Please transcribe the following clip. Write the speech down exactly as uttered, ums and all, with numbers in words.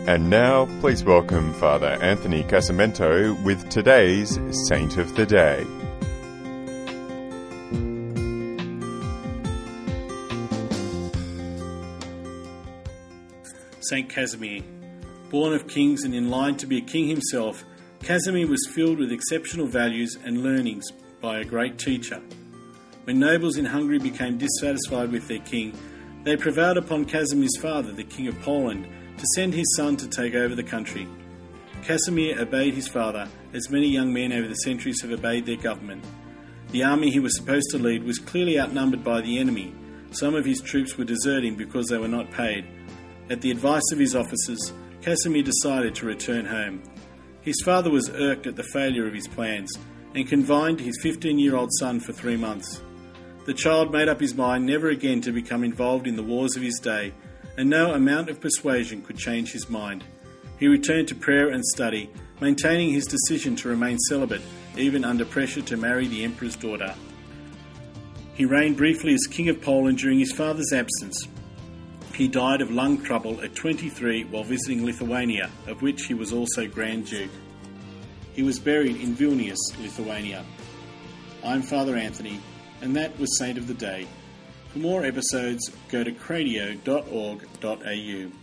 And now, please welcome Father Anthony Casamento with today's Saint of the Day. Saint Casimir. Born of kings and in line to be a king himself, Casimir was filled with exceptional values and learnings by a great teacher. When nobles in Hungary became dissatisfied with their king, they prevailed upon Casimir's father, the King of Poland, to send his son to take over the country. Casimir obeyed his father, as many young men over the centuries have obeyed their government. The army he was supposed to lead was clearly outnumbered by the enemy. Some of his troops were deserting because they were not paid. At the advice of his officers, Casimir decided to return home. His father was irked at the failure of his plans and confined his fifteen-year-old son for three months. The child made up his mind never again to become involved in the wars of his day, and no amount of persuasion could change his mind. He returned to prayer and study, maintaining his decision to remain celibate, even under pressure to marry the emperor's daughter. He reigned briefly as King of Poland during his father's absence. He died of lung trouble at twenty-three while visiting Lithuania, of which he was also Grand Duke. He was buried in Vilnius, Lithuania. I'm Father Anthony, and that was Saint of the Day. For more episodes, go to cradio dot org dot a u.